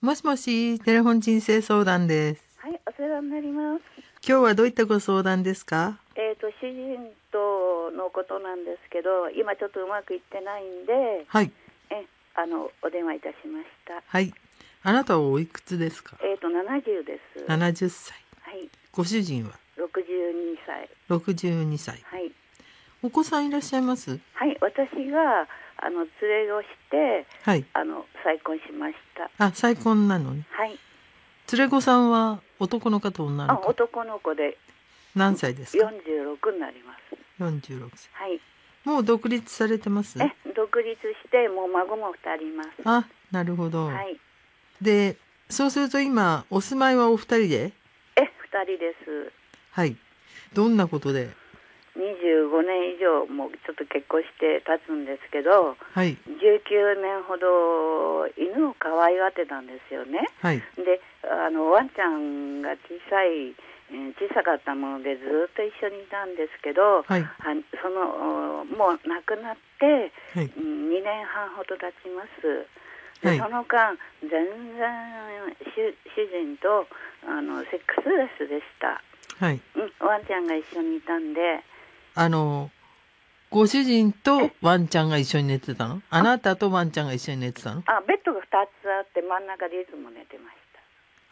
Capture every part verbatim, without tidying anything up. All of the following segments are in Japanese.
もしもし、テレフォン人生相談です。 はい、お世話になります。 今日はどういったご相談ですか？ えっ、と主人とのことなんですけど、今ちょっとうまくいってないんで、 はい。 え、あのお電話いたしました。 はい。あなたはおいくつですか？ えっ、とななじゅうです。 ななじゅっさい。 はい。 ご主人はろくじゅうにさい。 ろくじゅうにさい。 はい。 お子さんいらっしゃいます？ はい、私があの連れをして、 はい。 あの再婚しました。 あ、再婚なのね。 はい。 連れ子さんは男の方、女のあ、 方？ 男の子で何歳ですか？ よんじゅうろくになります。 よんじゅうろくさい。 はい。 もう独立されてます？ え、独立してもう孫もふたりいます。 あ、なるほど。 はい。 で、そうすると今お住まいはお二人で？ え、ふたりです。 はい。どんなことで？ にじゅうごねん以上もうちょっと結婚して経つんですけど、 はい。 じゅうきゅうねんほど犬を可愛がってたんですよね。 はい。 で、あのワンちゃんが小さい、えー小さかったものでずっと一緒にいたんですけど、 はい。 あそのもう亡くなって、 はい。 うんにねんはんほど経ちます。で、 はい。 その間全然主主人とあのセックスレスでした。 はい。 うん、ワンちゃんが一緒にいたんで。 あの、ご主人とワンちゃんが一緒に寝てたの？あなたとワンちゃんが一緒に寝てたの？ あ、ベッドがふたつあって真ん中でいつも寝てました。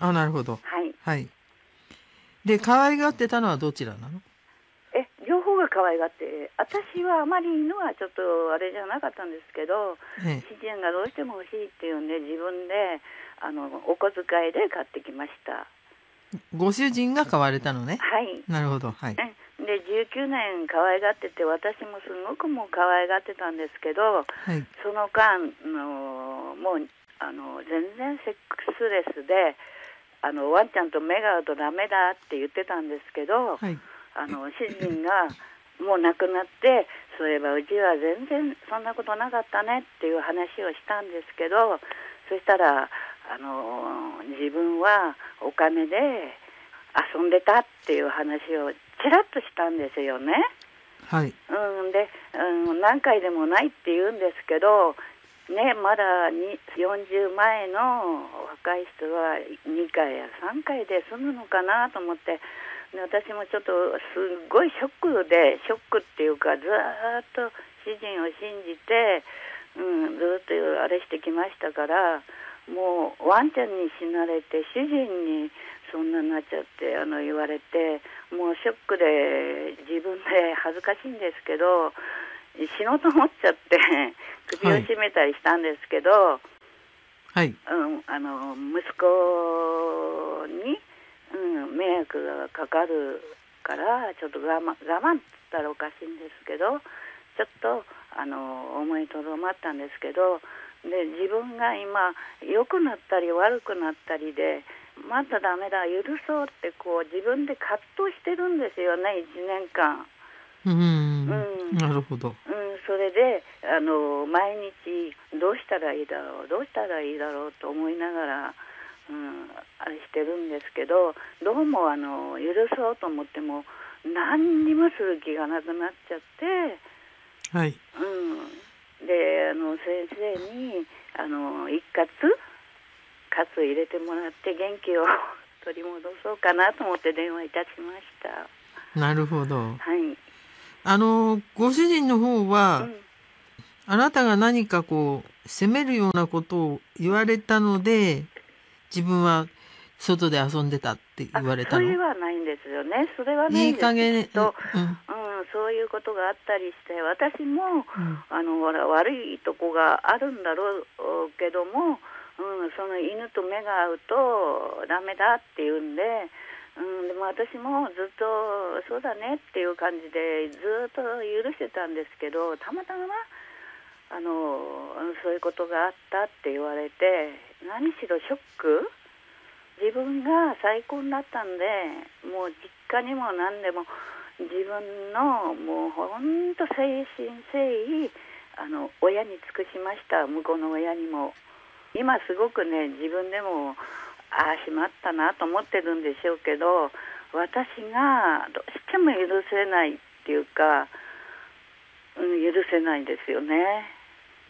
あ、なるほど。 はい。 はい。で、可愛がってたのはどちらなの？ え、両方が可愛がって、私はあまり犬はちょっとあれじゃなかったんですけど、 ええ。 主人がどうしても欲しいっていうんで自分であのお小遣いで買ってきました。 ご主人が買われたのね。 はい。 なるほど。はい。 うん、でじゅうきゅうねん可愛がってて、私もすごくもう可愛がってたんですけど、 はい。 その間のもうあの全然セックスレスで、あのワンちゃんと目が合うとダメだって言ってたんですけど、 はい。 あの主人がもう亡くなって、そういえばうちは全然そんなことなかったねっていう話をしたんですけど、そしたらあの自分はお金で遊んでたっていう話をちらっとしたんですよね。 はい。 うん、で、うん、何回でもないって言うんですけどね、まだによんじゅう前の若い人はにかいやさんかいで済むのかなと思って、で私もちょっとすっごいショックで、ショックっていうかずーっと主人を信じて、うん、ずっとあれしてきましたから、もうワンちゃんに死なれて主人にそんなになっちゃってあの言われて、もうショックで自分で恥ずかしいんですけど死のうと思っちゃって首を絞めたりしたんですけど、 はい。 うん、あの息子に、うん、迷惑がかかるからちょっと我慢我慢って言ったらおかしいんですけど、ちょっとあの思いとどまったんですけど、で自分が今良くなったり悪くなったりで、まだダメだ許そうってこう自分で葛藤してるんですよね、いちねんかん。 うーん。 うん、 なるほど。 うん、それであの毎日どうしたらいいだろうどうしたらいいだろうと思いながら、うん、あれしてるんですけど、どうもあの許そうと思っても何にもする気がなくなっちゃって、 はい。 うん、であの先生にあの一括喝入れてもらって元気を取り戻そうかなと思って電話いたしました。 なるほど。 はい。 あの、ご主人の方は、 うん、 あなたが何かこう、責めるようなことを言われたので、自分は外で遊んでたって言われたそれの？ はないんですよね。それはないいいんです加減、 と、 うん。 うん、そういうことがあったりして、私も、 うん。 あのほら悪いとこがあるんだろうけども、うん、その犬と目が合うとダメだって言うんで、うん、でも私もずっとそうだねっていう感じでずっと許してたんですけど、たまたまあのそういうことがあったって言われて、何しろショック、自分が再婚だったんで、もう実家にも何でも自分のもう本当誠心誠意あの親に尽くしました。向こうの親にも今すごくね、自分でもああしまったなと思ってるんでしょうけど、私がどうしても許せないっていうか、うん、許せないですよね。 ん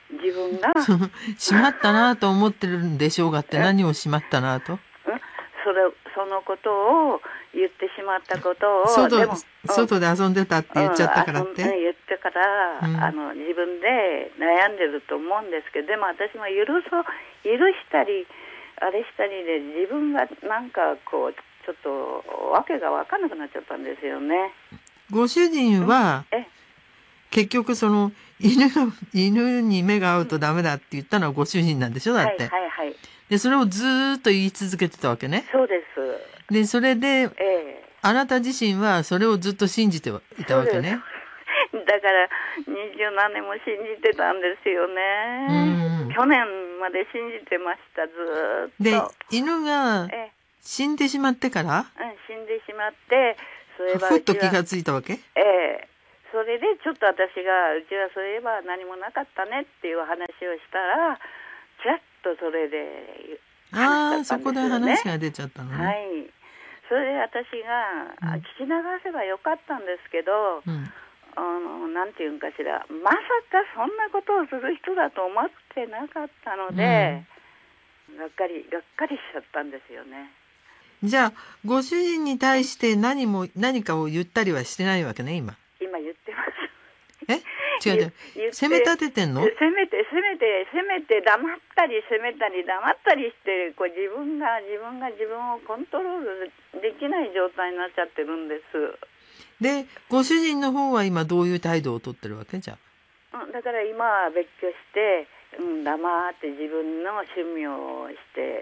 自分が、 そのしまったなと思ってるんでしょうがって何をしまったなと。 うん、それそのことを言ってしまったことを外でも、 外で遊んでたって言っちゃったからって、 うん、言ってから、うん、あの自分で悩んでると思うんですけど、でも私も許そう許したりあれしたりで自分がなんかこうちょっとわけが分かんなくなっちゃったんですよね。 ご主人は、 うん、え結局その犬が犬に目が合うとダメだって言ったのはご主人なんでしょ、だって。 はいはいはい。 でそれをずーっと言い続けてたわけね。 そうです。 でそれで、 えー、 あなた自身はそれをずっと信じていたわけね。 だから二十何年も信じてたんですよね。うん、去年まで信じてました、ずーっと。 で犬が死んでしまってから、 えー、うん、死んでしまって、そういえばふっと気がついたわけ。 ええーそれでちょっと私がうちはそういえば何もなかったねっていう話をしたら、ちらっとそれで話しちゃったんですよね。ああ、そこで話が出ちゃったのね。 はい。それで私が、うん、聞き流せばよかったんですけど、うん、あのなんていうんかしら、まさかそんなことをする人だと思ってなかったので、うん、がっかりがっかりしちゃったんですよね。 じゃあご主人に対して何も何かを言ったりはしてないわけね、今。 今言ってます。 え違う違う。責め立ててんの？ 責めて責めて責めて黙ったり責めたり黙ったりしてこう自分が自分が自分をコントロールできない状態になっちゃってるんです。 でご主人の方は今どういう態度をとってるわけじゃ？ うん、だから今は別居して、うん、黙って自分の趣味をして、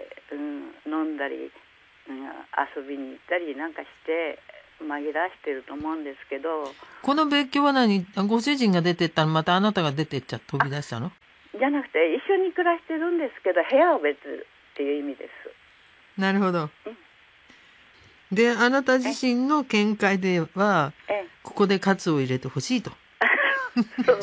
うん、飲んだり、うん、遊びに行ったりなんかして紛らわしてると思うんですけど。 この別居は何？ご主人が出てったのまたあなたが出てっちゃ飛び出したの？ じゃなくて一緒に暮らしてるんですけど部屋は別っていう意味です。 なるほど。うん、であなた自身の見解ではここでカツを入れてほしいと。 そうです。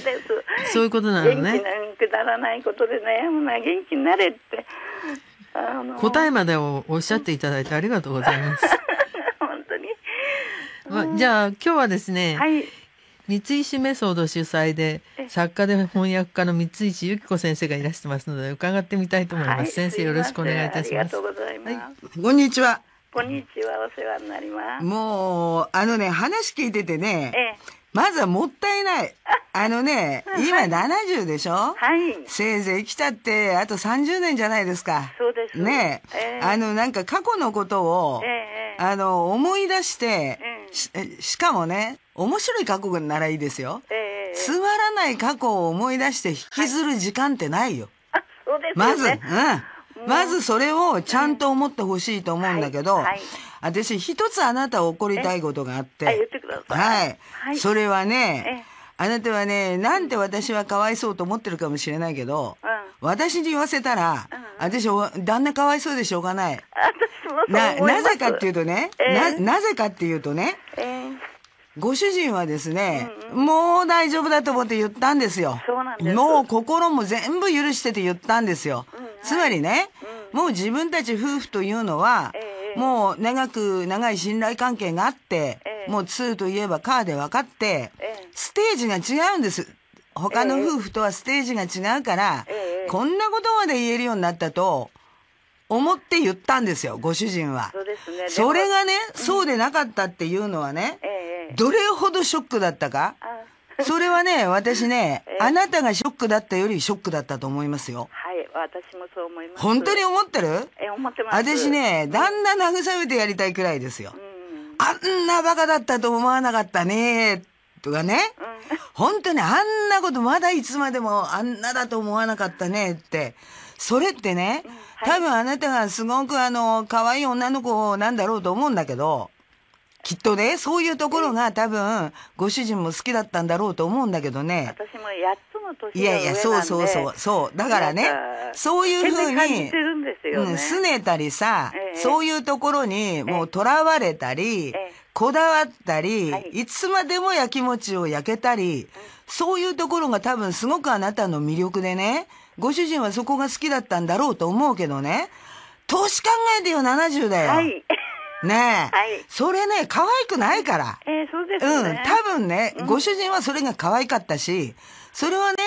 そういうことなのね。 元気なくだらないことで悩むな、元気になれってあの答えまでをおっしゃっていただいてありがとうございます。 本当に。 まあ、じゃあ今日はですね、 はい、 三石メソード主催で作家で翻訳家の三石由紀子先生がいらしてますので伺ってみたいと思います。はい、先生よろしくお願いいたします。 ありがとうございます。 はい、こんにちは。 こんにちは、お世話になります。 もうあのね話聞いててね、 ええ、 まずはもったいない。あのね、今ななじゅうでしょ？ はい。 せいぜい生きたってあとさんじゅうねんじゃないですか。 そうです。 ねえ、えー、あのなんか過去のことを、えー、あの思い出して、えー、し, しかもね、面白い過去ならいいですよ。えー、つまらない過去を思い出して引きずる時間ってないよ。 はい、あ、そうですよね。 まず、うん。まずそれをちゃんと思ってほしいと思うんだけど、はいはい、私一つあなたを怒りたいことがあって、 言ってください。 はい、はい、それはね、あなたはね、なんて私はかわいそうと思ってるかもしれないけど、うん、私に言わせたら、うん、私旦那かわいそうでしょうがない。 私もそう思います。 な、なぜかっていうとね、えー、な、なぜかっていうとね、えー、ご主人はですね、うんうん、もう大丈夫だと思って言ったんですよ。 そうなんです。 もう心も全部許してて言ったんですよ。うんはい、つまりね、うん、もう自分たち夫婦というのは、えー、もう長く長い信頼関係があって、えー、もうツーといえばカーで分かって、えー、ステージが違うんです。他の夫婦とはステージが違うから、えー、こんなことまで言えるようになったと思って言ったんですよ、ご主人は。 そうですね。 それがね、うん、そうでなかったっていうのはね、えー、どれほどショックだったか。それはね、私ね、えー、あなたがショックだったよりショックだったと思いますよ。 はい、私もそう思います。 本当に思ってる？ え、思ってます。 私ね、旦那慰めてやりたいくらいですよ。うん、あんなバカだったと思わなかったね、とかね、うん、本当にあんなことまだいつまでもあんなだと思わなかったねって、それってね、うんはい、多分あなたがすごくあの、可愛い女の子なんだろうと思うんだけど、きっとね、そういうところが多分、ご主人も好きだったんだろうと思うんだけどね。 私もやっつの年が上なんで。いやいや、そうそうそう、そう。だからね、そういうふうに、 ね、うん、 拗ねたりさ、ええ、そういうところにもう囚われたり、ええ、こだわったり、はい、いつまでもやきもちを焼けたり、うん、そういうところが多分すごくあなたの魅力でね、ご主人はそこが好きだったんだろうと思うけどね、年考えてよ、ななじゅうだよ。 はいねえ、 はい、 それね、可愛くないから。 えー、そうですね。 うん、多分ね、うん、ご主人はそれが可愛かったし、それはね、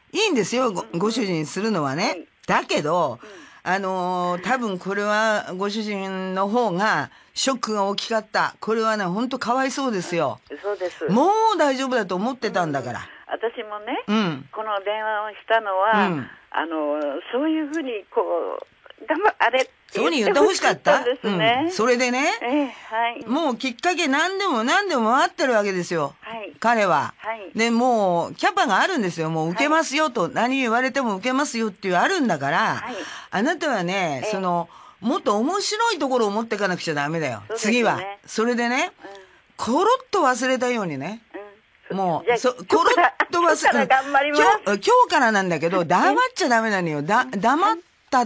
いいんですよ、ご、ご主人するのはね。はい、だけど、うん、あのー、多分これはご主人の方がショックが大きかった。これはね、ほんとかわいそうですよ。 うん、そうです。 もう大丈夫だと思ってたんだから。うん、 私もね、 うん、 この電話をしたのは、うん、あの、そういうふうにこう、頑張あれってそうに言ってほしかったですね、 うん。それでね、 えーはい、 もうきっかけ何でも何でも回ってるわけですよ。はい、彼は。はい、で、もうキャパがあるんですよ。もう受けますよと、はい、何言われても受けますよっていうあるんだから、はい、あなたはね、えー、その、もっと面白いところを持っていかなくちゃダメだよ。ね、次は。それでね、うん、コロッと忘れたようにね。うん、もう、そ、コロッと忘れ、 頑張ります。 今日、今日からなんだけど、黙っちゃダメなのよ。だ、黙ったって、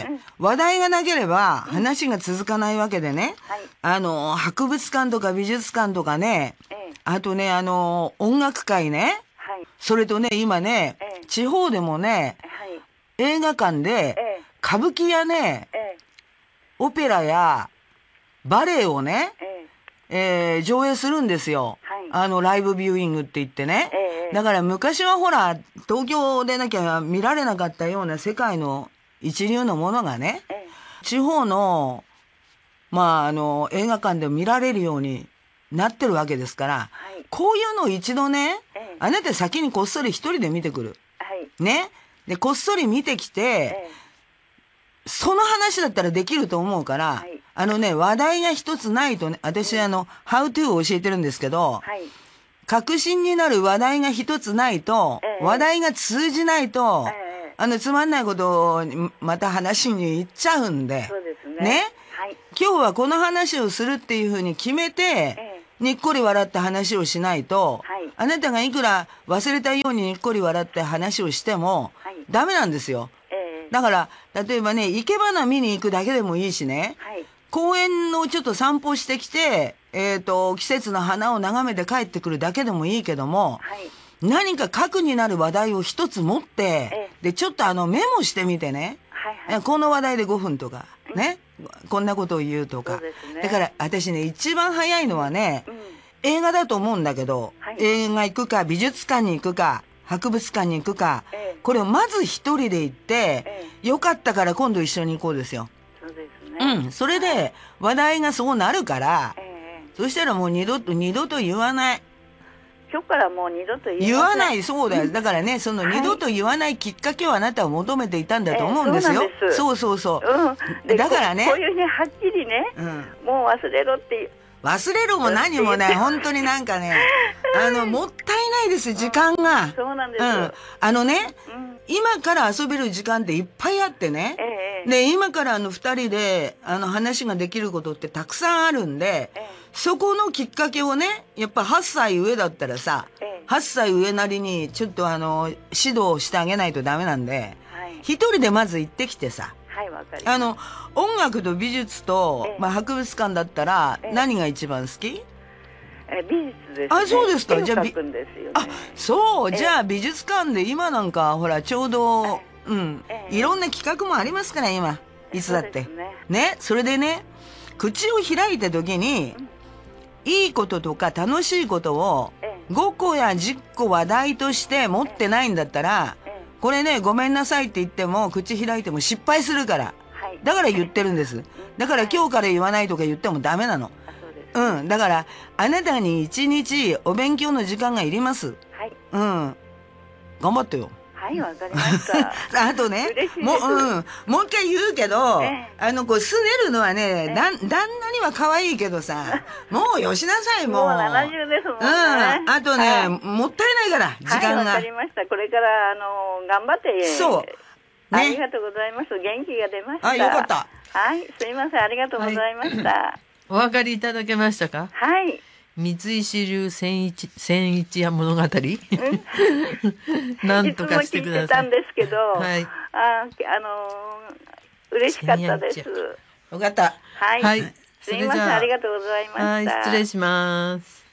話題がなければ話が続かないわけでね。はい、あの、博物館とか美術館とかね、あとね、あの、音楽会ね。はい、それとね、今ね、地方でもね、はい、映画館で、歌舞伎やね、オペラやバレエをね、えー、上映するんですよ。はい、あの、ライブビューイングって言ってね。ええ、だから昔はほら、東京でなきゃ見られなかったような世界の一流のものがね、ええ、地方の、まあ、あの、映画館で見られるようになってるわけですから、はい、こういうのを一度ね、ええ、あなた先にこっそり一人で見てくる。はい、ね。で、こっそり見てきて、ええ、その話だったらできると思うから、はい、あのね、話題が一つないとね、私、あの、ハウトゥーを教えてるんですけど、はい、確信になる話題が一つないと、えー、話題が通じないと、えー、あの、つまんないことをまた話に行っちゃうんで、 そうですね。 ね、 はい、 今日はこの話をするっていうふうに決めて、えー、にっこり笑って話をしないと、はい、あなたがいくら忘れたようににっこり笑って話をしても、はい、ダメなんですよ。だから、例えばね、生け花見に行くだけでもいいしね、はい、公園のちょっと散歩してきて、えっと、季節の花を眺めて帰ってくるだけでもいいけども、はい、何か核になる話題を一つ持って、で、ちょっとあのメモしてみてね、はいはい、この話題でごふんとか、ね、うん、こんなことを言うとか。ね、だから私ね、一番早いのはね、うん、映画だと思うんだけど、はい、映画行くか、美術館に行くか、博物館に行くか、ええ、これをまず一人で行って、ええ、よかったから今度一緒に行こうですよ。 そうですね。 うん。それで話題がそうなるから、ええ、そしたらもう二度と、二度と言わない。 今日からもう二度と言わない。 言わない、そうだよ。だからね、その二度と言わないきっかけをあなたは求めていたんだと思うんですよ。ええ、そうです。そうそうそう。うん。だからね。 こういうね、はっきりね、うん、もう忘れろっていう。 忘れるも何もね、本当になんかね、あの、もったいないです、時間が。 うん、そうなんです。うん。 あのね、うん、今から遊べる時間っていっぱいあってね。ええ、で、今からあの二人で、あの話ができることってたくさんあるんで、ええ、そこのきっかけをね、やっぱはっさい上だったらさ、ええ、はっさい上なりにちょっとあの、指導してあげないとダメなんで、はい、一人でまず行ってきてさ、 はい、わかります。 あの、音楽と美術と、ええ、まあ、博物館だったら、何が一番好き？ ええ、美術ですね。 あ、そうですか。じゃあ、 絵を描くんですよね。 あ、そう。じゃあ、美術館で今なんか、ほら、ちょうど、うん、いろんな企画もありますから、今。いつだって。ね。ね。それでね、口を開いた時に、うん、いいこととか楽しいことを、ごこやじゅっこ話題として持ってないんだったら、これね、ごめんなさいって言っても、口開いても失敗するから。はい、だから言ってるんです。だから今日から言わないとか言ってもダメなの。うん。だから、あなたに一日お勉強の時間がいります。はい。うん。頑張ってよ。 はい、わかりました。 あとね、もう、うん。もう一回言うけど、ええ、あの、こう、すねるのはね、だ、旦那には可愛いけどさ、もうよしなさい、もう。 もうななじゅうですもんね。 うん。あとね、はい、もったいないから、時間が。 はい、わかりました。これから、あの、頑張って。 そう。ね、 ありがとうございます。元気が出ました。 あ、よかった。 はい、すいません。ありがとうございました。はい、 お分かりいただけましたか？ はい。 三石流千一千一夜物語、うん、なんとかしてください。いつも聞いてたんですけど、はい、あ、あのー、嬉しかったです。 よかった。 はい。はい、すみません、ありがとうございました。 はい、失礼します。